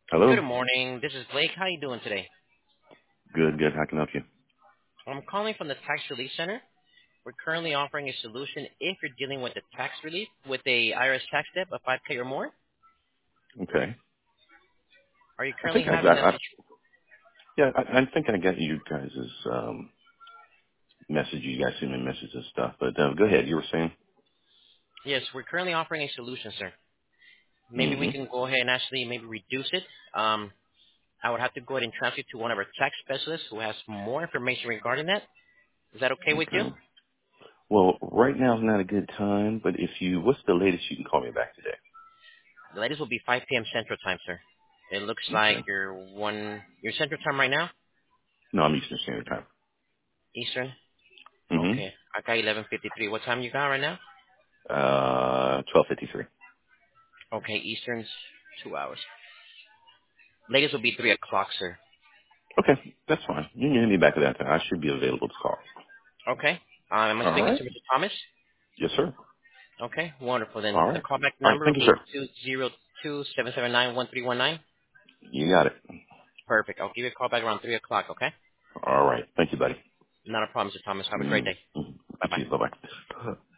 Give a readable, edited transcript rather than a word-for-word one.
Hello? Good morning. This is Blake. How you doing today? Good, good. How can I help you? I'm calling from the Tax Relief Center. We're currently offering a solution if you're dealing with a tax relief with a IRS tax debt of 5K or more. Okay. Are you I currently think I having got, that situation? I think I got you guys' message. You guys sent me messages and stuff. But go ahead. You were saying? Yes, we're currently offering a solution, sir. Maybe we Mm-hmm. can go ahead and actually maybe reduce it. I would have to go ahead and transfer you to one of our tax specialists who has more information regarding that. Is that okay with you? Okay. Well, right now is not a good time, but what's the latest you can call me back today? The latest will be 5 p.m. Central Time, sir. It looks like Okay. you're Central Time right now, No, I'm Eastern Standard Time. Eastern. Okay. Mm-hmm. I got 11:53. What time you got right now? 12:53. Okay, Eastern's 2 hours. Latest will be 3 o'clock, sir. Okay, that's fine. You can hit me back at that time. I should be available to call. Okay. Am I All speaking right. to Mr. Thomas? Yes, sir. Okay, wonderful. Then All the right. callback All right. number will Thank you, be sir. 202-779-1319. You got it. Perfect. I'll give you a call back around 3 o'clock, okay? All right. Thank you, buddy. Not a problem, Mr. Thomas. Have a great Mm, day. mm. You Bye-bye. too. Bye-bye.